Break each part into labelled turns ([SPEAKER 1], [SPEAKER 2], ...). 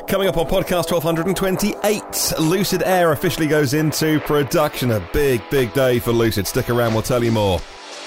[SPEAKER 1] Coming up on podcast 1228, Lucid Air officially goes into production. A big, big day for Lucid. Stick around, we'll tell you more.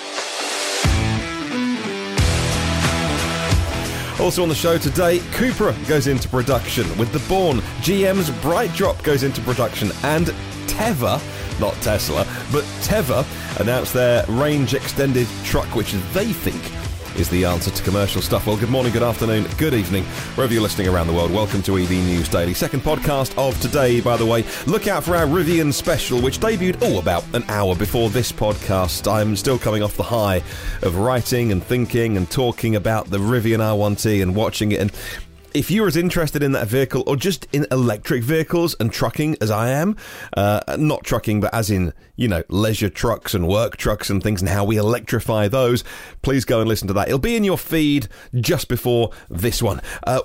[SPEAKER 1] Also on the show today, Cupra goes into production with the Born. GM's BrightDrop goes into production. And Teva, not Tesla, but Teva announced their range extended truck, which they think is the answer to commercial stuff. Well, good morning, good afternoon, good evening, wherever you're listening around the world. Welcome to EV News Daily. Second podcast of today, by the way. Look out for our Rivian special, which debuted, about an hour before this podcast. I'm still coming off the high of writing and thinking and talking about the Rivian R1T and watching it. And if you're as interested in that vehicle or just in electric vehicles and trucking as I am, not trucking, but as in, leisure trucks and work trucks and things and how we electrify those, please go and listen to that. It'll be in your feed just before this one.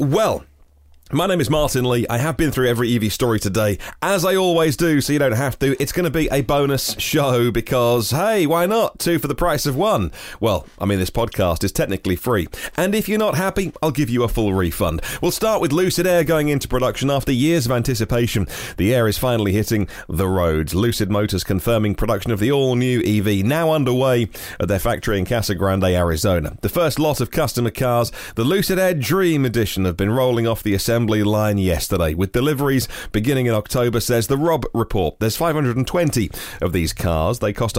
[SPEAKER 1] My name is Martin Lee. I have been through every EV story today, as I always do, so you don't have to. It's going to be a bonus show because, hey, why not? 2 for the price of 1. Well, this podcast is technically free. And if you're not happy, I'll give you a full refund. We'll start with Lucid Air going into production after years of anticipation. The Air is finally hitting the roads. Lucid Motors confirming production of the all-new EV now underway at their factory in Casa Grande, Arizona. The first lot of customer cars, the Lucid Air Dream Edition, have been rolling off the assembly line yesterday, with deliveries beginning in October, says the Rob report. There's 520 of these cars. They cost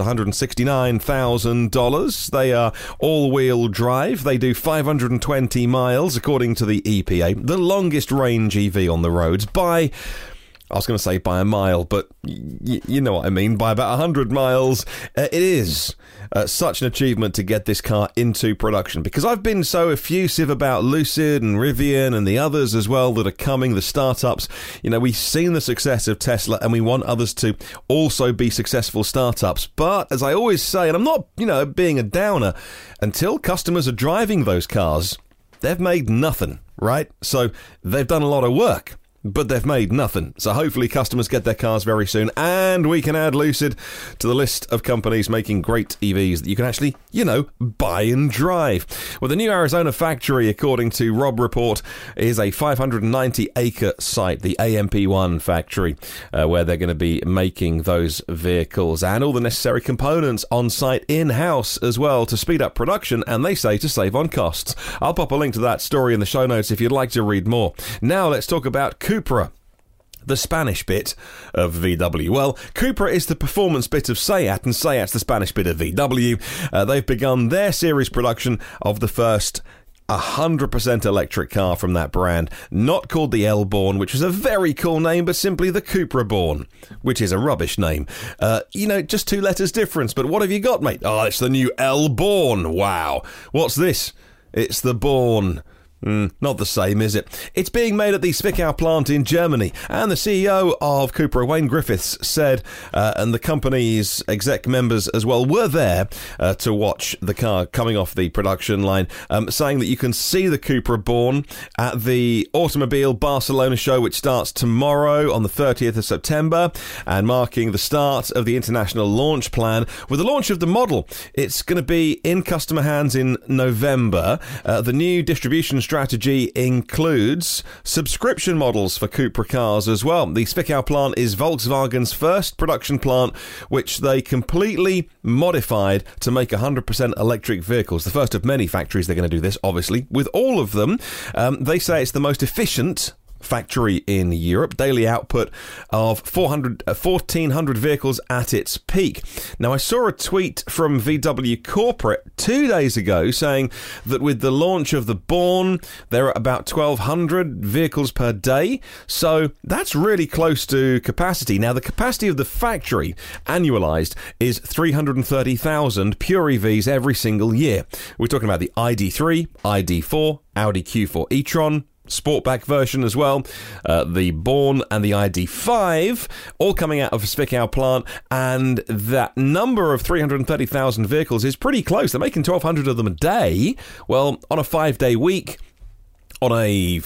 [SPEAKER 1] $169,000. They are all-wheel drive. They do 520 miles, according to the EPA, the longest range EV on the roads by... I was going to say by a mile, but you know what I mean, by about 100 miles. It is such an achievement to get this car into production, because I've been so effusive about Lucid and Rivian and the others as well that are coming, the startups. We've seen the success of Tesla and we want others to also be successful startups. But as I always say, and I'm not, being a downer, until customers are driving those cars, they've made nothing, right? So they've done a lot of work, but they've made nothing. So hopefully customers get their cars very soon, and we can add Lucid to the list of companies making great EVs that you can actually, buy and drive. Well, the new Arizona factory, according to Rob Report, is a 590-acre site, the AMP1 factory, where they're going to be making those vehicles, and all the necessary components on site in-house as well to speed up production, and they say to save on costs. I'll pop a link to that story in the show notes if you'd like to read more. Now let's talk about Cupra, the Spanish bit of VW. Well, Cupra is the performance bit of Seat, and Seat's the Spanish bit of VW. They've begun their series production of the first 100% electric car from that brand, not called the L Born, which is a very cool name, but simply the Cupra Born, which is a rubbish name. Just 2 letters difference, but what have you got, mate? Oh, it's the new L Born. Wow. What's this? It's the Born. Not the same, is it? It's being made at the Zwickau plant in Germany, and the CEO of Cupra, Wayne Griffiths, said, and the company's exec members as well were there to watch the car coming off the production line, saying that you can see the Cupra Born at the Automobile Barcelona show, which starts tomorrow on the 30th of September, and marking the start of the international launch plan. With the launch of the model, it's going to be in customer hands in November. The new distribution strategy includes subscription models for Cupra cars as well. The Zwickau plant is Volkswagen's first production plant, which they completely modified to make 100% electric vehicles. The first of many factories they're going to do this, obviously. With all of them, they say it's the most efficient factory in Europe. Daily output of 1,400 vehicles at its peak. Now, I saw a tweet from VW Corporate 2 days ago saying that with the launch of the Born, there are about 1,200 vehicles per day. So that's really close to capacity. Now, the capacity of the factory, annualized, is 330,000 pure EVs every single year. We're talking about the ID3, ID4, Audi Q4 e-tron, Sportback version as well, the Born and the ID5, all coming out of a Zwickau plant, and that number of 330,000 vehicles is pretty close. They're making 1,200 of them a day. Well, on a 5-day week, on a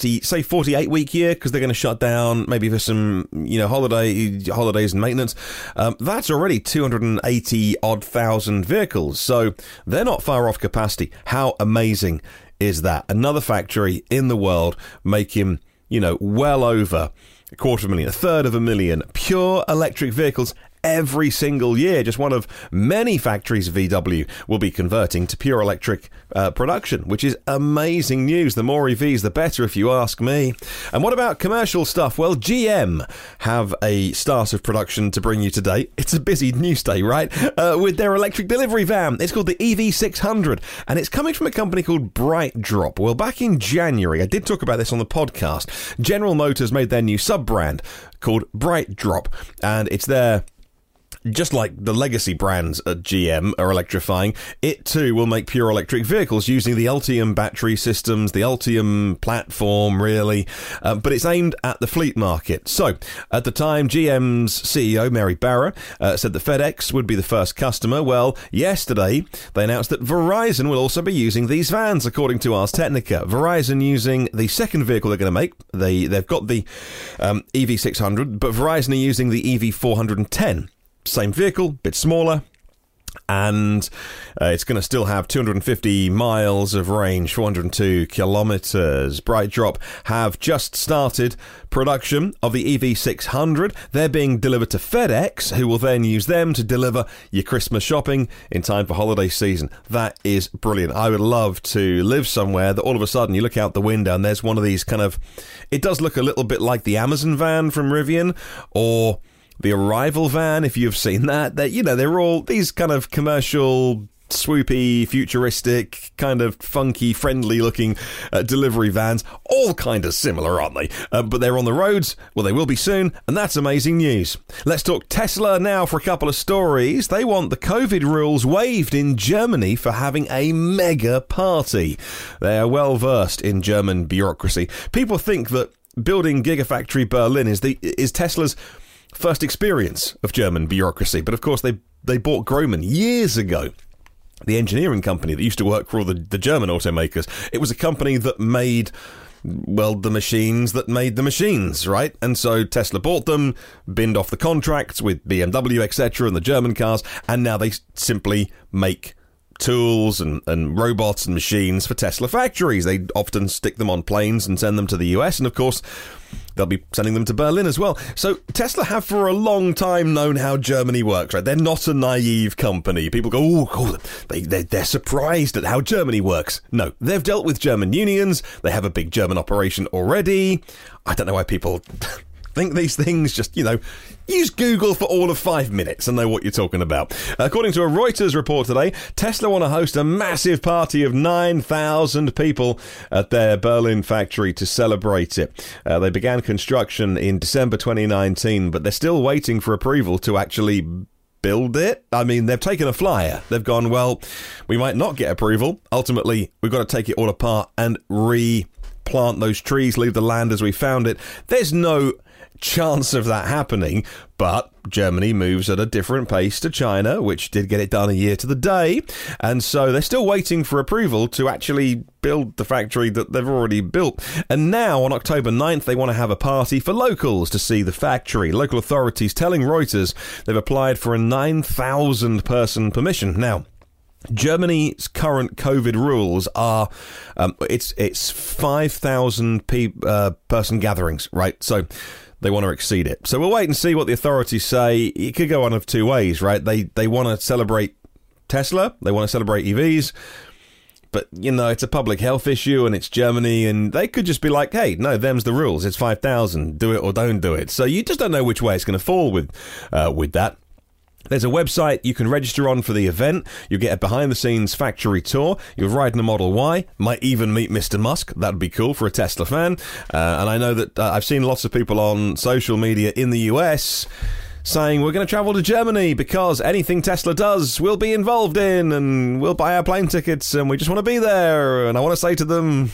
[SPEAKER 1] 48 week year, because they're going to shut down maybe for some, holidays and maintenance. That's already 280 odd thousand vehicles. So they're not far off capacity. How amazing is that? Another factory in the world making well over 250,000, 1/3 pure electric vehicles every single year. Just one of many factories VW will be converting to pure electric production, which is amazing news. The more EVs, the better, if you ask me. And what about commercial stuff? Well, GM have a start of production to bring you today. It's a busy news day, right? With their electric delivery van. It's called the EV600, and it's coming from a company called BrightDrop. Well, back in January, I did talk about this on the podcast. General Motors made their new sub-brand called BrightDrop, and it's their... Just like the legacy brands at GM are electrifying, it too will make pure electric vehicles using the Ultium battery systems, the Ultium platform, really. But it's aimed at the fleet market. So, at the time, GM's CEO, Mary Barra, said that FedEx would be the first customer. Well, yesterday, they announced that Verizon will also be using these vans, according to Ars Technica. Verizon using the second vehicle they're going to make. They've got the EV600, but Verizon are using the EV410. Same vehicle, bit smaller, and it's going to still have 250 miles of range, 402 kilometers. BrightDrop have just started production of the EV600. They're being delivered to FedEx, who will then use them to deliver your Christmas shopping in time for holiday season. That is brilliant. I would love to live somewhere that all of a sudden you look out the window and there's one of these kind of... It does look a little bit like the Amazon van from Rivian, or... the Arrival van, if you've seen that, they're all these kind of commercial, swoopy, futuristic, kind of funky, friendly-looking delivery vans. All kind of similar, aren't they? But they're on the roads. Well, they will be soon, and that's amazing news. Let's talk Tesla now for a couple of stories. They want the COVID rules waived in Germany for having a mega party. They are well-versed in German bureaucracy. People think that building Gigafactory Berlin is Tesla's first experience of German bureaucracy, but of course they bought Grohmann years ago, the engineering company that used to work for all the German automakers. It was a company that made, well, the machines that made the machines, right? And so Tesla bought them, binned off the contracts with BMW, etc., and the German cars, and now they simply make tools and robots and machines for Tesla factories. They often stick them on planes and send them to the US, and of course they'll be sending them to Berlin as well. So Tesla have for a long time known how Germany works, right? They're not a naive company. People go, they're surprised at how Germany works. No, they've dealt with German unions. They have a big German operation already. I don't know why people think these things. Just, use Google for all of 5 minutes and know what you're talking about. According to a Reuters report today, Tesla want to host a massive party of 9,000 people at their Berlin factory to celebrate it. They began construction in December 2019, but they're still waiting for approval to actually build it. I mean, they've taken a flyer. They've gone, well, we might not get approval. Ultimately, we've got to take it all apart and replant those trees, leave the land as we found it. There's no chance of that happening, but Germany moves at a different pace to China, which did get it done a year to the day, and so they're still waiting for approval to actually build the factory that they've already built. And now on October 9th they want to have a party for locals to see the factory. Local authorities telling Reuters they've applied for a 9,000 person permission. Now, Germany's current COVID rules are it's 5,000 person gatherings, right? So they want to exceed it. So we'll wait and see what the authorities say. It could go one of two ways, right? They want to celebrate Tesla. They want to celebrate EVs. But, it's a public health issue and it's Germany, and they could just be like, hey, no, them's the rules. It's 5,000. Do it or don't do it. So you just don't know which way it's going to fall with that. There's a website you can register on for the event. You'll get a behind-the-scenes factory tour. You'll ride in a Model Y. Might even meet Mr. Musk. That'd be cool for a Tesla fan. And I know that I've seen lots of people on social media in the US saying we're going to travel to Germany because anything Tesla does we'll be involved in, and we'll buy our plane tickets, and we just want to be there. And I want to say to them,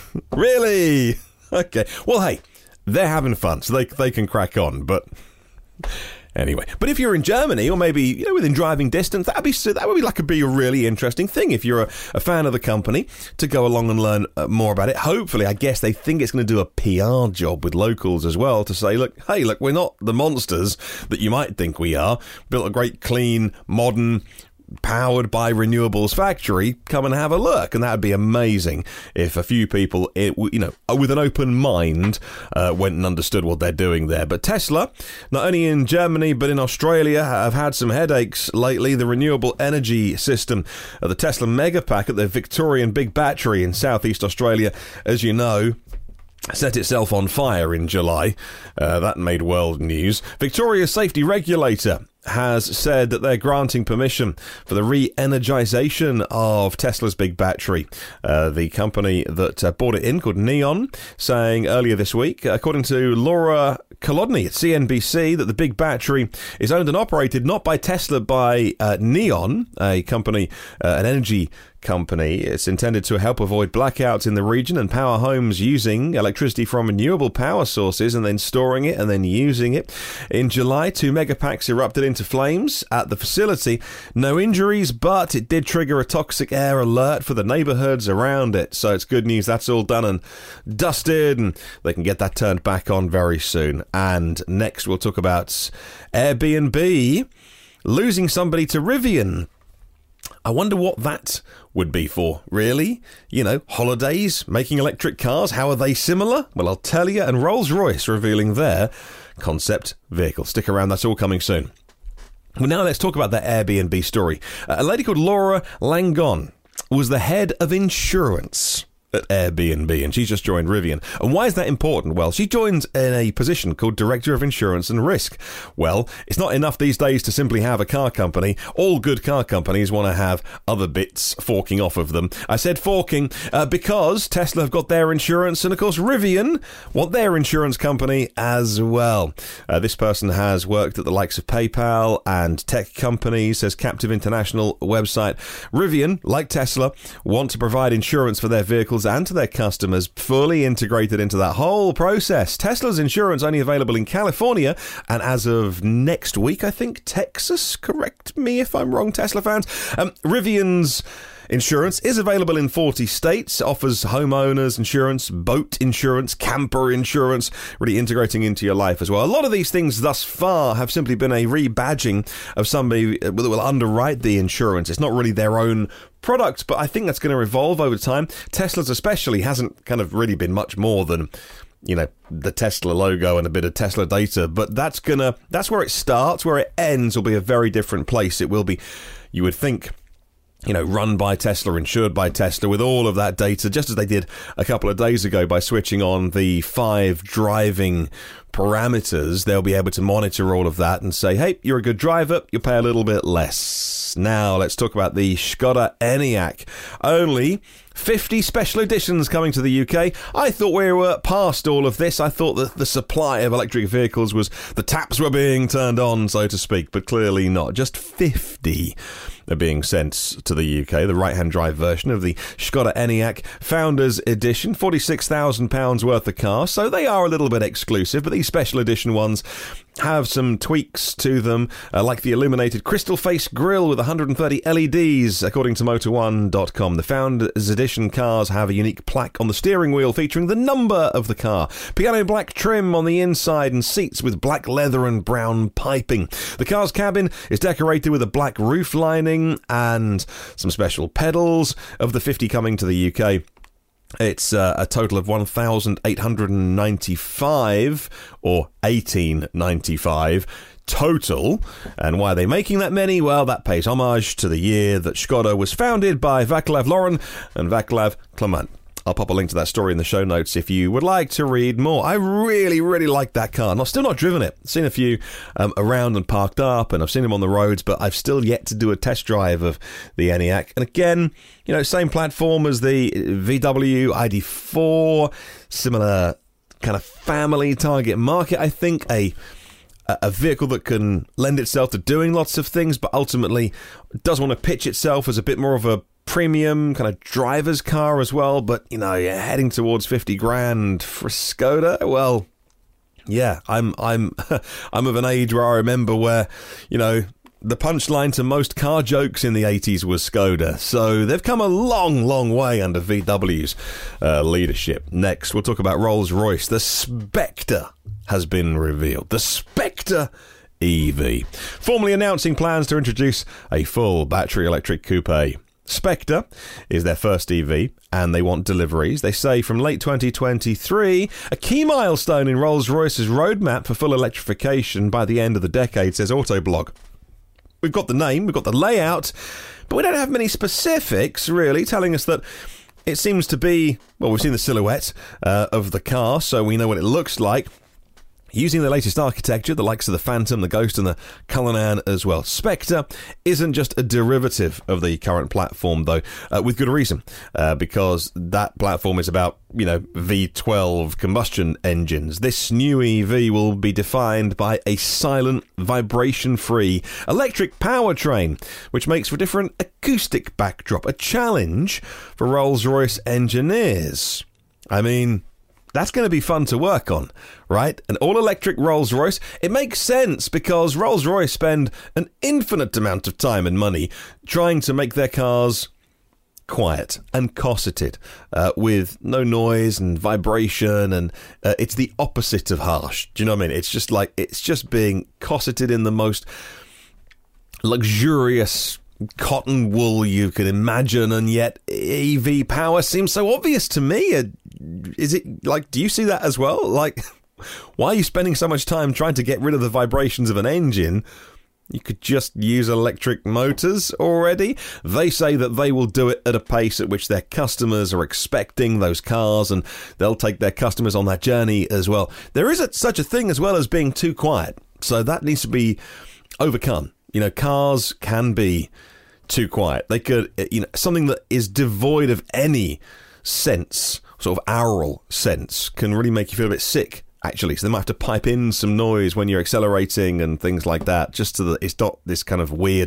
[SPEAKER 1] really? Okay. Well, hey, they're having fun, so they can crack on, but... Anyway, but if you're in Germany, or maybe within driving distance, that would be a really interesting thing if you're a fan of the company to go along and learn more about it. Hopefully, I guess they think it's going to do a PR job with locals as well to say, look, we're not the monsters that you might think we are. Built a great, clean, modern, powered by renewables factory, come and have a look. And that would be amazing if a few people, with an open mind, went and understood what they're doing there. But Tesla, not only in Germany but in Australia, have had some headaches lately. The renewable energy system, the Tesla Megapack at the Victorian Big Battery in southeast Australia, as you know, set itself on fire in July. That made world news. Victoria's safety regulator has said that they're granting permission for the re-energization of Tesla's big battery. The company that bought it in, called Neon, saying earlier this week, according to Laura Kolodny at CNBC, that the big battery is owned and operated not by Tesla, by Neon, a company, an energy company. It's intended to help avoid blackouts in the region and power homes using electricity from renewable power sources and then storing it and then using it. In July, 2 megapacks erupted into flames at the facility. No injuries, but it did trigger a toxic air alert for the neighborhoods around it. So it's good news. That's all done and dusted, and they can get that turned back on very soon. And next we'll talk about Airbnb losing somebody to Rivian. I wonder what that would be for, really? Holidays, making electric cars, how are they similar? Well, I'll tell you, and Rolls-Royce revealing their concept vehicle. Stick around, that's all coming soon. Well, now let's talk about that Airbnb story. A lady called Laura Langon was the head of insurance at Airbnb, and she's just joined Rivian. And why is that important? Well, she joins in a position called Director of Insurance and Risk. Well, it's not enough these days to simply have a car company. All good car companies want to have other bits forking off of them. I said forking because Tesla have got their insurance, and of course Rivian want their insurance company as well. This person has worked at the likes of PayPal and tech companies, says Captive International website. Rivian, like Tesla, want to provide insurance for their vehicles and to their customers, fully integrated into that whole process. Tesla's insurance only available in California, and as of next week, I think, Texas. Correct me if I'm wrong, Tesla fans. Rivian's insurance is available in 40 states, offers homeowners insurance, boat insurance, camper insurance, really integrating into your life as well. A lot of these things thus far have simply been a rebadging of somebody that will underwrite the insurance. It's not really their own product, but I think that's going to evolve over time. Tesla's especially hasn't kind of really been much more than, the Tesla logo and a bit of Tesla data, but that's where it starts. Where it ends will be a very different place. It will be, you would think, run by Tesla, insured by Tesla, with all of that data, just as they did a couple of days ago by switching on the 5 driving parameters. They'll be able to monitor all of that and say, hey, you're a good driver, you pay a little bit less. Now, let's talk about the Skoda Enyaq. Only 50 special editions coming to the UK. I thought we were past all of this. I thought that the supply of electric vehicles was, the taps were being turned on, so to speak, but clearly not. Just 50 are being sent to the UK, the right-hand drive version of the Skoda Enyaq Founders Edition, £46,000 worth of car, so they are a little bit exclusive, but these special edition ones have some tweaks to them, like the illuminated crystal face grille with 130 LEDs, according to Motor1.com. The Founders Edition cars have a unique plaque on the steering wheel featuring the number of the car, piano black trim on the inside, and seats with black leather and brown piping. The car's cabin is decorated with a black roof lining and some special pedals. Of the 50 coming to the UK, it's a total of 1,895 or 1895 total. And why are they making that many? Well, that pays homage to the year that Skoda was founded by Vaclav Loren and Vaclav Klement. I'll pop a link to that story in the show notes if you would like to read more. I really, really like that car. I've still not driven it. I've seen a few around and parked up, and I've seen them on the roads, but I've still yet to do a test drive of the Enyaq. And again, same platform as the VW ID4, similar kind of family target market, I think, a vehicle that can lend itself to doing lots of things, but ultimately does want to pitch itself as a bit more of a premium kind of driver's car as well. But you're heading towards 50 grand for Skoda. Well, yeah, I'm of an age where I remember where the punchline to most car jokes in the 80s was Skoda. So they've come a long, long way under VW's leadership. Next, we'll talk about Rolls-Royce. The Spectre has been revealed. The Spectre EV, formally announcing plans to introduce a full battery electric coupe. Spectre is their first EV, and they want deliveries, they say, from late 2023, a key milestone in Rolls-Royce's roadmap for full electrification by the end of the decade, says Autoblog. We've got the name, we've got the layout, but we don't have many specifics, really, telling us that it seems to be, well, we've seen the silhouette of the car, so we know what it looks like. Using the latest architecture, the likes of the Phantom, the Ghost, and the Cullinan as well. Spectre isn't just a derivative of the current platform, though, with good reason, because that platform is about, V12 combustion engines. This new EV will be defined by a silent, vibration-free electric powertrain, which makes for a different acoustic backdrop, a challenge for Rolls-Royce engineers. I mean, that's going to be fun to work on, right? An all-electric Rolls-Royce. It makes sense because Rolls-Royce spend an infinite amount of time and money trying to make their cars quiet and cosseted, with no noise and vibration, and it's the opposite of harsh. Do you know what I mean? It's just being cosseted in the most luxurious cotton wool you can imagine, and yet EV power seems so obvious to me. Is it like, do you see that as well? Like, why are you spending so much time trying to get rid of the vibrations of an engine? You could just use electric motors already. They say that they will do it at a pace at which their customers are expecting those cars, and they'll take their customers on that journey as well. There is such a thing as well as being too quiet, so that needs to be overcome. Cars can be too quiet. They could, something that is devoid of any sense, sort of aural sense, can really make you feel a bit sick, actually. So they might have to pipe in some noise when you're accelerating and things like that, just so that it's not this kind of weird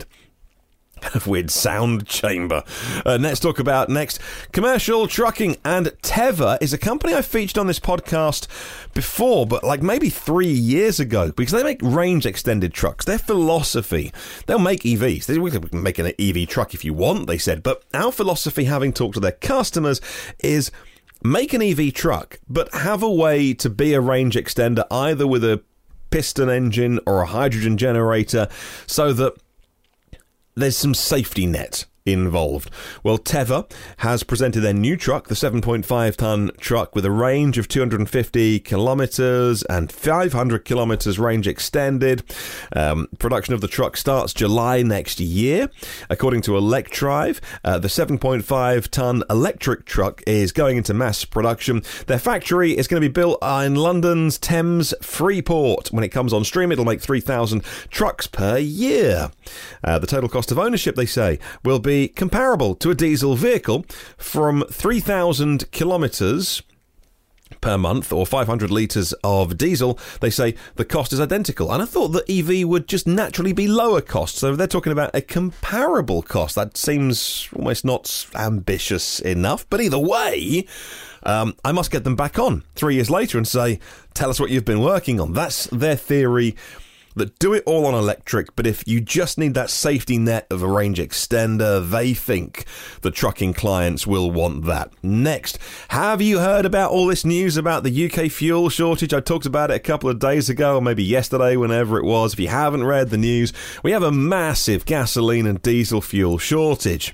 [SPEAKER 1] sound chamber. Let's talk about next commercial trucking, and Tevva is a company I featured on this podcast before, but like maybe 3 years ago, because they make range extended trucks. Their philosophy, they'll make EVs. We can make an EV truck if you want, they said, but our philosophy, having talked to their customers, is make an EV truck, but have a way to be a range extender, either with a piston engine or a hydrogen generator, so that there's some safety net involved. Well, Tevva has presented their new truck, the 7.5-ton truck, with a range of 250 kilometres and 500 kilometres range extended. Production of the truck starts July next year. According to Electrive, the 7.5-ton electric truck is going into mass production. Their factory is going to be built in London's Thames Freeport. When it comes on stream, it'll make 3,000 trucks per year. The total cost of ownership, they say, will be comparable to a diesel vehicle. From 3,000 kilometres per month, or 500 litres of diesel, they say the cost is identical. And I thought that EV would just naturally be lower cost, so they're talking about a comparable cost. That seems almost not ambitious enough, but either way, I must get them back on 3 years later and say, tell us what you've been working on. That's their theory, that do it all on electric, but if you just need that safety net of a range extender, they think the trucking clients will want that. Next, have you heard about all this news about the UK fuel shortage? I talked about it a couple of days ago, or maybe yesterday, whenever it was. If you haven't read the news, we have a massive gasoline and diesel fuel shortage,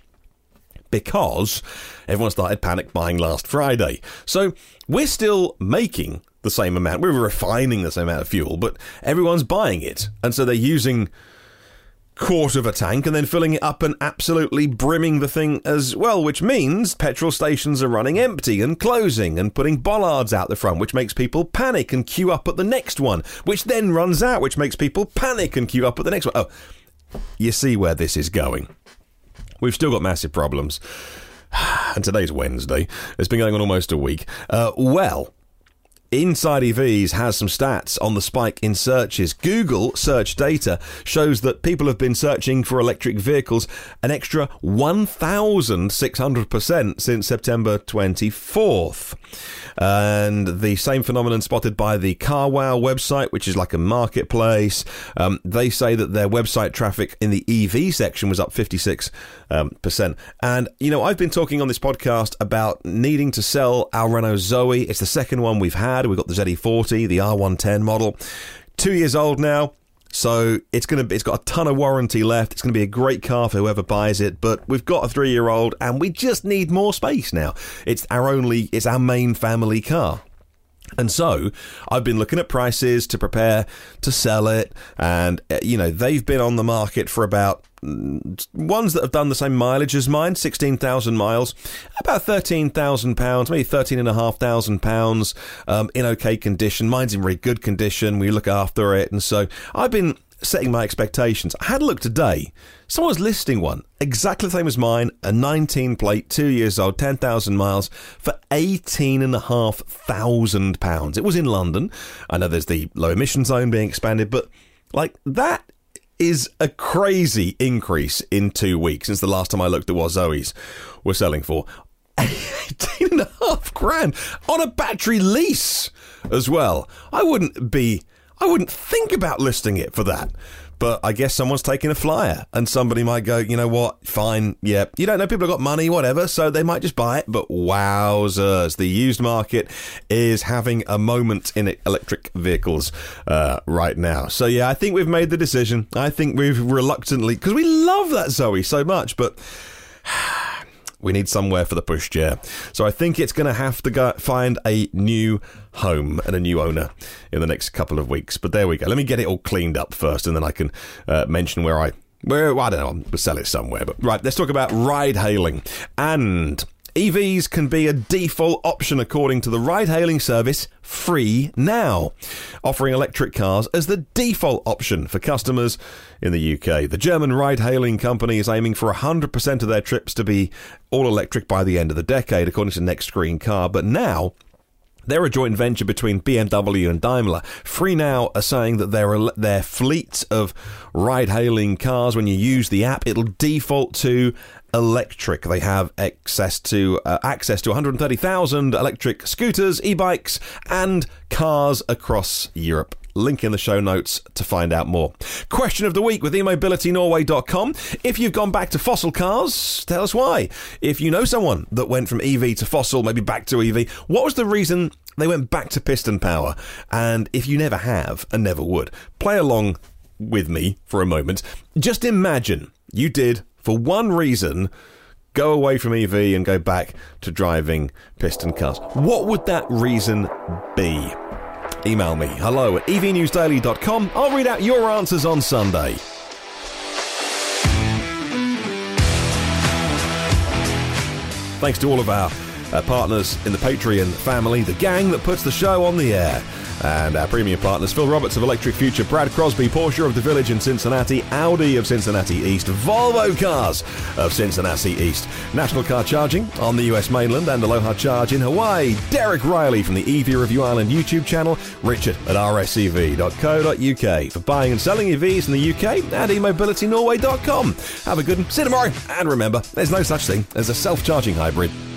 [SPEAKER 1] because everyone started panic buying last Friday. So we're still making the same amount. We're refining the same amount of fuel, but everyone's buying it. And so they're using quarter of a tank and then filling it up and absolutely brimming the thing as well, which means petrol stations are running empty and closing and putting bollards out the front, which makes people panic and queue up at the next one, which then runs out, which makes people panic and queue up at the next one. Oh, you see where this is going. We've still got massive problems. And today's Wednesday. It's been going on almost a week. Inside EVs has some stats on the spike in searches. Google search data shows that people have been searching for electric vehicles an extra 1,600% since September 24th. And the same phenomenon spotted by the CarWow website, which is like a marketplace. They say that their website traffic in the EV section was up 56%. And, I've been talking on this podcast about needing to sell our Renault Zoe. It's the second one we've had. We've got the ZE40, the R110 model. 2 years old now. So it's got a ton of warranty left. It's going to be a great car for whoever buys it, but we've got a 3-year-old and we just need more space now. It's our main family car. And so I've been looking at prices to prepare to sell it, and they've been on the market for about ones that have done the same mileage as mine, 16,000 miles, about £13,000, maybe £13,500 in okay condition. Mine's in really good condition. We look after it, and so I've been setting my expectations. I had a look today. Someone's listing one exactly the same as mine, a 19 plate, 2 years old, 10,000 miles for £18,500. It was in London. I know there's the low emission zone being expanded, but that is a crazy increase in 2 weeks since the last time I looked at what Zoes were selling for. $18,500 on a battery lease as well. I wouldn't think about listing it for that. But I guess someone's taking a flyer, and somebody might go, you know what, fine, yeah. You don't know, people have got money, whatever, so they might just buy it. But wowzers, the used market is having a moment in electric vehicles right now. So yeah, I think we've made the decision. I think we've reluctantly, because we love that Zoe so much, but we need somewhere for the pushchair. So I think it's going to have to go find a new home and a new owner in the next couple of weeks. But there we go. Let me get it all cleaned up first, and then I can mention where I don't know, I'll sell it somewhere. But right, let's talk about ride-hailing. And EVs can be a default option according to the ride-hailing service Free Now, offering electric cars as the default option for customers in the UK. The German ride-hailing company is aiming for 100% of their trips to be all electric by the end of the decade, according to Next Green Car. But now, they're a joint venture between BMW and Daimler. Free Now are saying that their fleet of ride-hailing cars, when you use the app, it'll default to electric. They have access to 130,000 electric scooters, e-bikes, and cars across Europe. Link in the show notes to find out more. Question of the week with eMobilityNorway.com. If you've gone back to fossil cars, tell us why. If you know someone that went from EV to fossil, maybe back to EV, what was the reason they went back to piston power? And if you never have and never would, play along with me for a moment. Just imagine you did, for one reason, go away from EV and go back to driving piston cars. What would that reason be? Email me, hello@evnewsdaily.com. I'll read out your answers on Sunday. Thanks to all of our partners in the Patreon family, the gang that puts the show on the air. And our premium partners, Phil Roberts of Electric Future, Brad Crosby, Porsche of the Village in Cincinnati, Audi of Cincinnati East, Volvo Cars of Cincinnati East, National Car Charging on the US mainland and Aloha Charge in Hawaii, Derek Riley from the EV Review Island YouTube channel, Richard at rsev.co.uk for buying and selling EVs in the UK, and eMobilityNorway.com. Have a good one, see you tomorrow, and remember, there's no such thing as a self-charging hybrid.